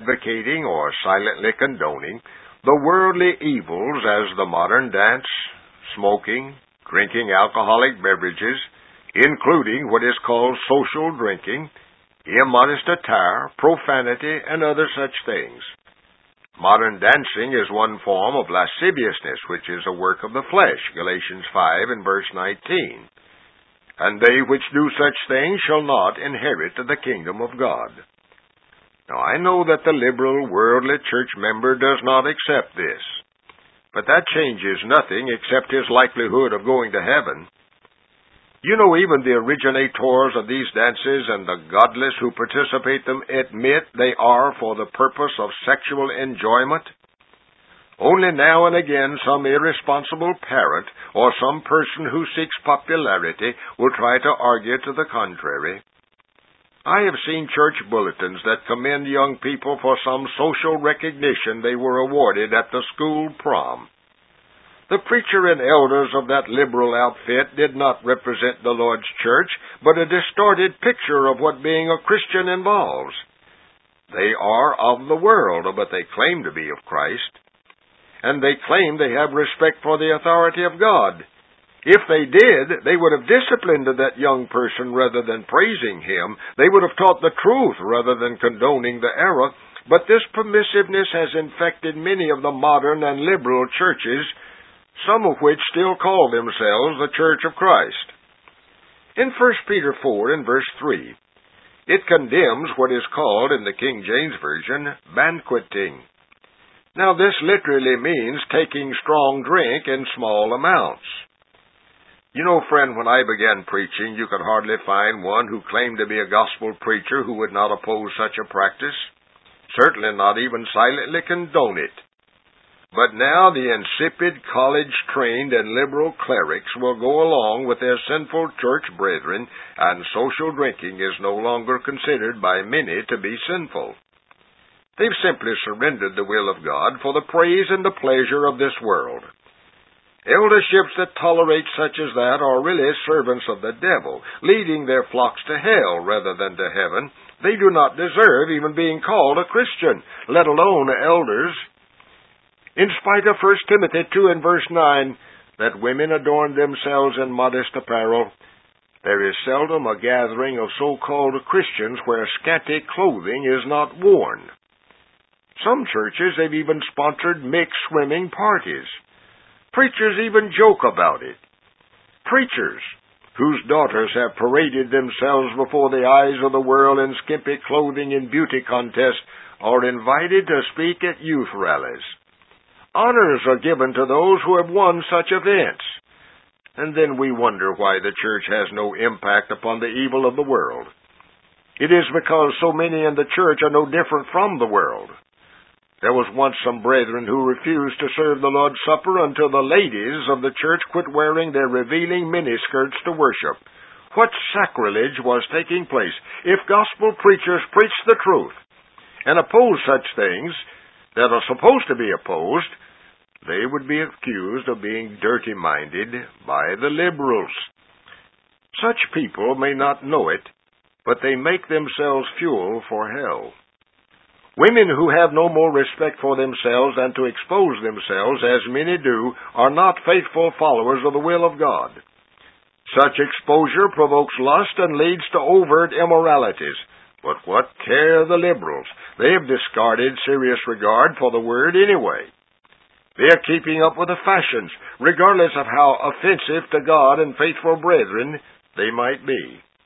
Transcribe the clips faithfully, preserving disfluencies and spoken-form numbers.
advocating or silently condoning the worldly evils as the modern dance, smoking, drinking alcoholic beverages, including what is called social drinking, immodest attire, profanity, and other such things. Modern dancing is one form of lasciviousness, which is a work of the flesh, Galatians five and verse nineteen. And they which do such things shall not inherit the kingdom of God. Now, I know that the liberal, worldly church member does not accept this, but that changes nothing except his likelihood of going to heaven. You know, even the originators of these dances and the godless who participate them admit they are for the purpose of sexual enjoyment. Only now and again some irresponsible parent or some person who seeks popularity will try to argue to the contrary. I have seen church bulletins that commend young people for some social recognition they were awarded at the school prom. The preacher and elders of that liberal outfit did not represent the Lord's church, but a distorted picture of what being a Christian involves. They are of the world, but they claim to be of Christ, and they claim they have respect for the authority of God. If they did, they would have disciplined that young person rather than praising him. They would have taught the truth rather than condoning the error, but this permissiveness has infected many of the modern and liberal churches, some of which still call themselves the Church of Christ. In First Peter four and verse three, it condemns what is called in the King James Version banqueting. Now this literally means taking strong drink in small amounts. You know, friend, when I began preaching, you could hardly find one who claimed to be a gospel preacher who would not oppose such a practice, certainly not even silently condone it. But now the insipid, college-trained, and liberal clerics will go along with their sinful church brethren, and social drinking is no longer considered by many to be sinful. They've simply surrendered the will of God for the praise and the pleasure of this world. Elderships that tolerate such as that are really servants of the devil, leading their flocks to hell rather than to heaven. They do not deserve even being called a Christian, let alone elders. In spite of First Timothy two and verse nine, that women adorn themselves in modest apparel, there is seldom a gathering of so-called Christians where scanty clothing is not worn. Some churches have even sponsored mixed swimming parties. Preachers even joke about it. Preachers whose daughters have paraded themselves before the eyes of the world in skimpy clothing in beauty contests are invited to speak at youth rallies. Honors are given to those who have won such events. And then we wonder why the church has no impact upon the evil of the world. It is because so many in the church are no different from the world. There was once some brethren who refused to serve the Lord's Supper until the ladies of the church quit wearing their revealing miniskirts to worship. What sacrilege was taking place if gospel preachers preached the truth and opposed such things that are supposed to be opposed? They would be accused of being dirty-minded by the liberals. Such people may not know it, but they make themselves fuel for hell. Women who have no more respect for themselves than to expose themselves, as many do, are not faithful followers of the will of God. Such exposure provokes lust and leads to overt immoralities. But what care the liberals? They have discarded serious regard for the Word anyway. They are keeping up with the fashions, regardless of how offensive to God and faithful brethren they might be.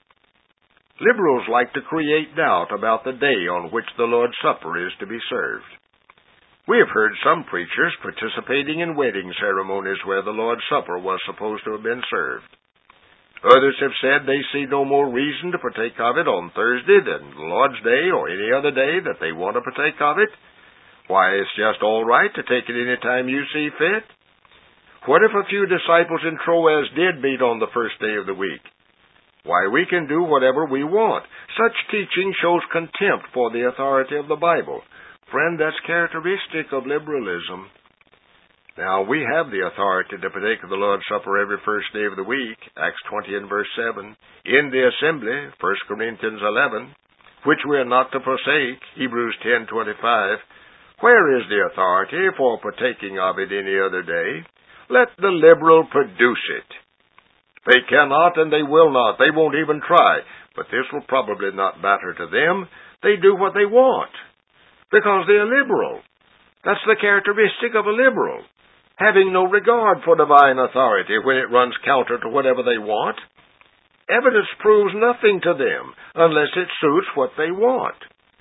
Liberals like to create doubt about the day on which the Lord's Supper is to be served. We have heard some preachers participating in wedding ceremonies where the Lord's Supper was supposed to have been served. Others have said they see no more reason to partake of it on Thursday than the Lord's Day or any other day that they want to partake of it. Why, it's just all right to take it any time you see fit. What if a few disciples in Troas did meet on the first day of the week? Why, we can do whatever we want. Such teaching shows contempt for the authority of the Bible. Friend, that's characteristic of liberalism. Now, we have the authority to partake of the Lord's Supper every first day of the week, Acts twenty and verse seven, in the assembly, First Corinthians eleven, which we are not to forsake, Hebrews ten twenty-five. Where is the authority for partaking of it any other day? Let the liberal produce it. They cannot and they will not. They won't even try. But this will probably not matter to them. They do what they want, because they are liberal. That's the characteristic of a liberal, having no regard for divine authority when it runs counter to whatever they want. Evidence proves nothing to them unless it suits what they want.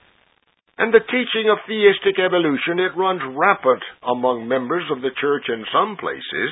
And the teaching of theistic evolution, it runs rampant among members of the church in some places.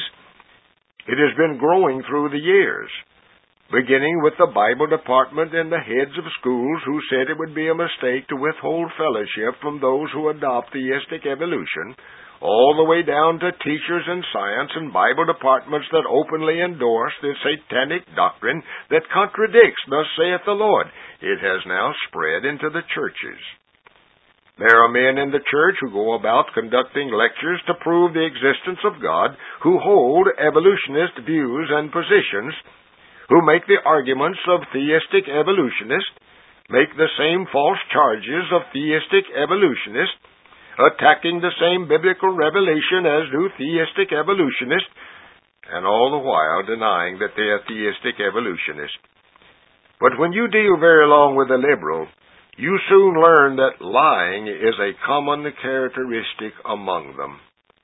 It has been growing through the years, beginning with the Bible department and the heads of schools who said it would be a mistake to withhold fellowship from those who adopt theistic evolution, all the way down to teachers in science and Bible departments that openly endorse the satanic doctrine that contradicts, thus saith the Lord. It has now spread into the churches. There are men in the church who go about conducting lectures to prove the existence of God, who hold evolutionist views and positions, who make the arguments of theistic evolutionists, make the same false charges of theistic evolutionists, attacking the same biblical revelation as do theistic evolutionists, and all the while denying that they are theistic evolutionists. But when you deal very long with a liberal, you soon learn that lying is a common characteristic among them.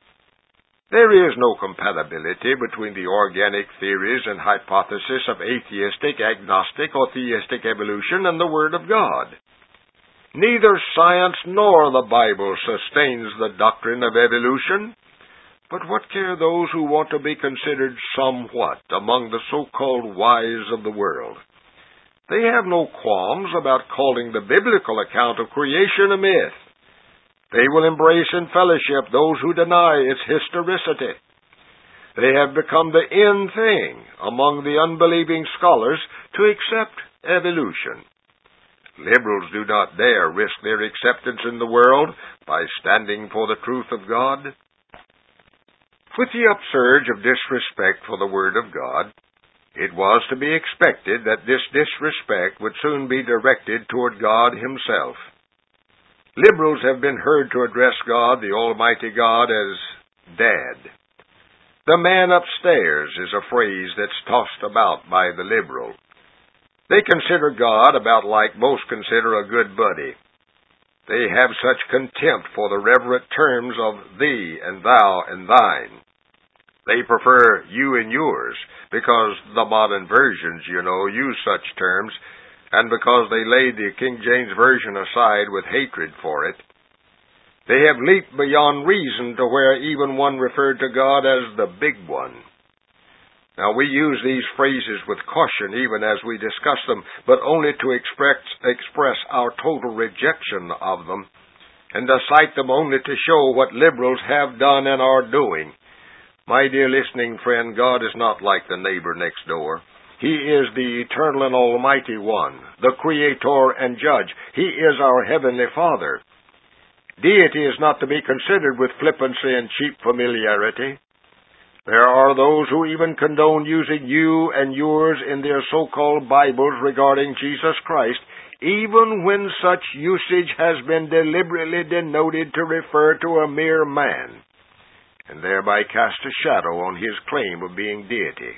There is no compatibility between the organic theories and hypothesis of atheistic, agnostic, or theistic evolution and the Word of God. Neither science nor the Bible sustains the doctrine of evolution. But what care those who want to be considered somewhat among the so-called wise of the world? They have no qualms about calling the biblical account of creation a myth. They will embrace in fellowship those who deny its historicity. They have become the in thing among the unbelieving scholars to accept evolution. Liberals do not dare risk their acceptance in the world by standing for the truth of God. With the upsurge of disrespect for the Word of God, it was to be expected that this disrespect would soon be directed toward God Himself. Liberals have been heard to address God, the Almighty God, as Dad. The man upstairs is a phrase that's tossed about by the liberal. They consider God about like most consider a good buddy. They have such contempt for the reverent terms of thee and thou and thine. They prefer you and yours, because the modern versions, you know, use such terms, and because they laid the King James Version aside with hatred for it. They have leaped beyond reason to where even one referred to God as the Big One. Now, we use these phrases with caution even as we discuss them, but only to express, express our total rejection of them, and to cite them only to show what liberals have done and are doing. My dear listening friend, God is not like the neighbor next door. He is the eternal and almighty one, the creator and judge. He is our heavenly Father. Deity is not to be considered with flippancy and cheap familiarity. There are those who even condone using you and yours in their so-called Bibles regarding Jesus Christ, even when such usage has been deliberately denoted to refer to a mere man, and thereby cast a shadow on his claim of being deity.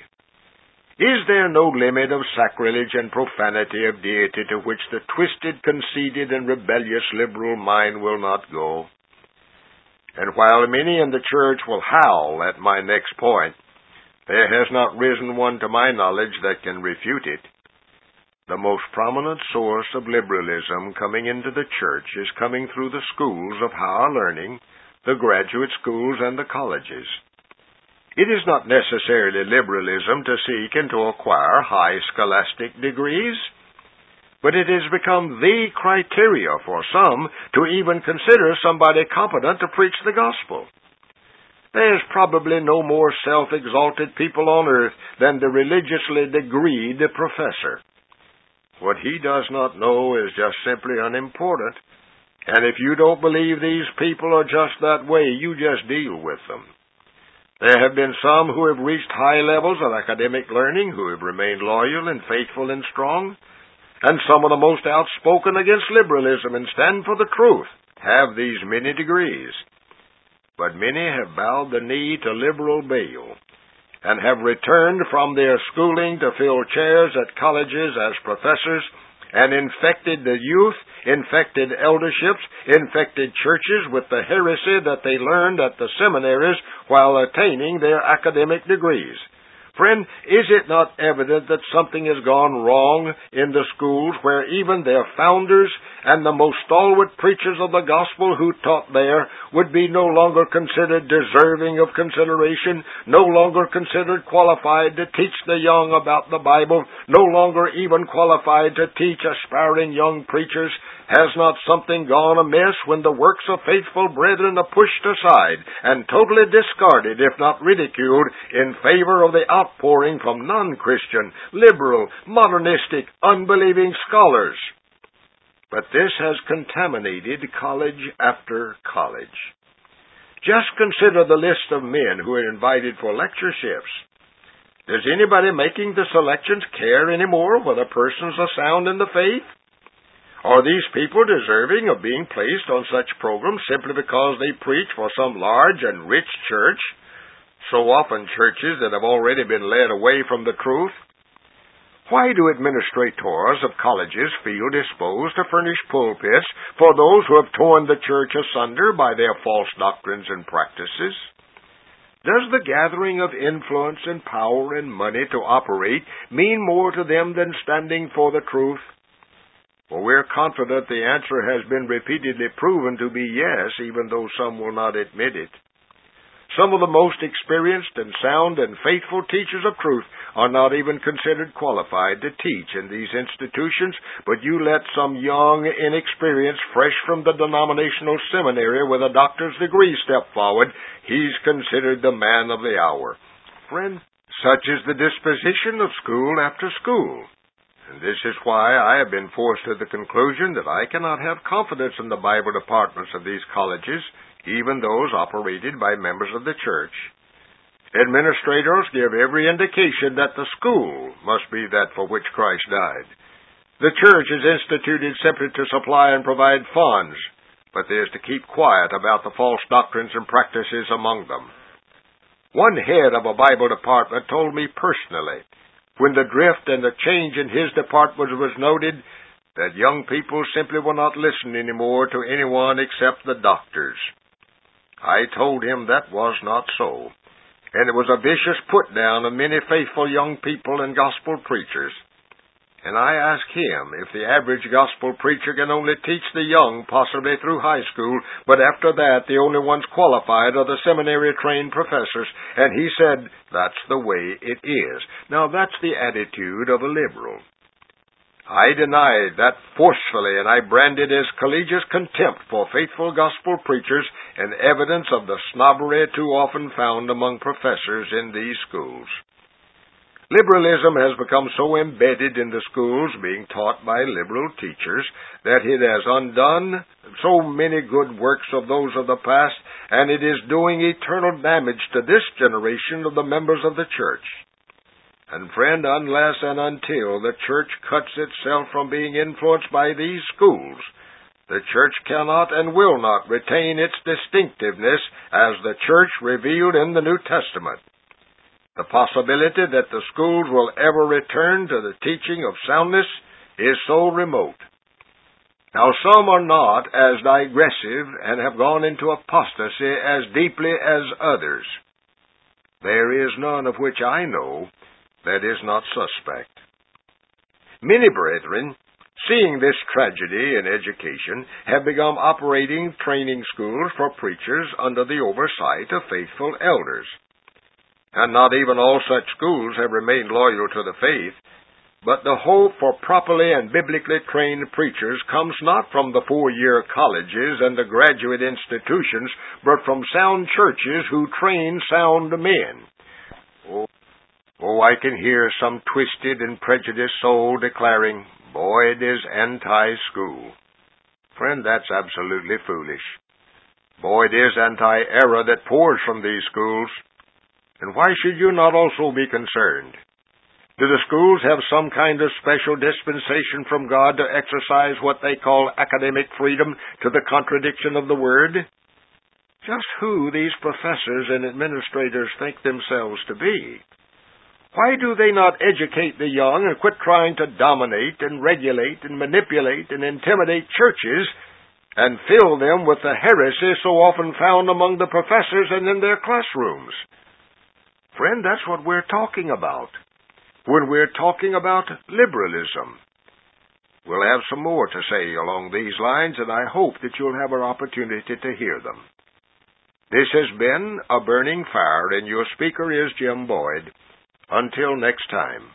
Is there no limit of sacrilege and profanity of deity to which the twisted, conceited, and rebellious liberal mind will not go? And while many in the church will howl at my next point, there has not risen one to my knowledge that can refute it. The most prominent source of liberalism coming into the church is coming through the schools of higher learning, the graduate schools, and the colleges. It is not necessarily liberalism to seek and to acquire high scholastic degrees, but it has become the criteria for some to even consider somebody competent to preach the gospel. There is probably no more self-exalted people on earth than the religiously degreed professor. What he does not know is just simply unimportant. And if you don't believe these people are just that way, you just deal with them. There have been some who have reached high levels of academic learning, who have remained loyal and faithful and strong, and some of the most outspoken against liberalism and stand for the truth, have these many degrees. But many have bowed the knee to liberal Baal, and have returned from their schooling to fill chairs at colleges as professors, and infected the youth, infected elderships, infected churches with the heresy that they learned at the seminaries while attaining their academic degrees. Friend, is it not evident that something has gone wrong in the schools where even their founders and the most stalwart preachers of the gospel who taught there would be no longer considered deserving of consideration, no longer considered qualified to teach the young about the Bible, no longer even qualified to teach aspiring young preachers? Has not something gone amiss when the works of faithful brethren are pushed aside and totally discarded, if not ridiculed, in favor of the outpouring from non-Christian, liberal, modernistic, unbelieving scholars? But this has contaminated college after college. Just consider the list of men who are invited for lectureships. Does anybody making the selections care anymore whether persons are sound in the faith? Are these people deserving of being placed on such programs simply because they preach for some large and rich church? So often churches that have already been led away from the truth. Why do administrators of colleges feel disposed to furnish pulpits for those who have torn the church asunder by their false doctrines and practices? Does the gathering of influence and power and money to operate mean more to them than standing for the truth? Well, we're confident the answer has been repeatedly proven to be yes, even though some will not admit it. Some of the most experienced and sound and faithful teachers of truth are not even considered qualified to teach in these institutions, but you let some young, inexperienced, fresh from the denominational seminary with a doctor's degree step forward, he's considered the man of the hour. Friend, such is the disposition of school after school. And this is why I have been forced to the conclusion that I cannot have confidence in the Bible departments of these colleges, even those operated by members of the church. Administrators give every indication that the school must be that for which Christ died. The church is instituted simply to supply and provide funds, but they is to keep quiet about the false doctrines and practices among them. One head of a Bible department told me personally, when the drift and the change in his department was noted, that young people simply will not listen anymore to anyone except the doctors. I told him that was not so, and it was a vicious put-down of many faithful young people and gospel preachers. And I asked him if the average gospel preacher can only teach the young, possibly through high school, but after that the only ones qualified are the seminary-trained professors, and he said, that's the way it is. Now that's the attitude of a liberal. I denied that forcefully, and I branded as collegiate contempt for faithful gospel preachers and evidence of the snobbery too often found among professors in these schools. Liberalism has become so embedded in the schools being taught by liberal teachers that it has undone so many good works of those of the past, and it is doing eternal damage to this generation of the members of the church. And friend, unless and until the church cuts itself from being influenced by these schools, the church cannot and will not retain its distinctiveness as the church revealed in the New Testament. The possibility that the schools will ever return to the teaching of soundness is so remote. Now, some are not as digressive and have gone into apostasy as deeply as others. There is none of which I know that is not suspect. Many brethren, seeing this tragedy in education, have begun operating training schools for preachers under the oversight of faithful elders. And not even all such schools have remained loyal to the faith, but the hope for properly and biblically trained preachers comes not from the four-year colleges and the graduate institutions, but from sound churches who train sound men. Oh, oh I can hear some twisted and prejudiced soul declaring, boy, it is anti-school. Friend, that's absolutely foolish. Boy, it is anti-error that pours from these schools. And why should you not also be concerned? Do the schools have some kind of special dispensation from God to exercise what they call academic freedom to the contradiction of the Word? Just who these professors and administrators think themselves to be? Why do they not educate the young and quit trying to dominate and regulate and manipulate and intimidate churches and fill them with the heresy so often found among the professors and in their classrooms? Friend, that's what we're talking about when we're talking about liberalism. We'll have some more to say along these lines, and I hope that you'll have an opportunity to hear them. This has been A Burning Fire, and your speaker is Jim Boyd. Until next time.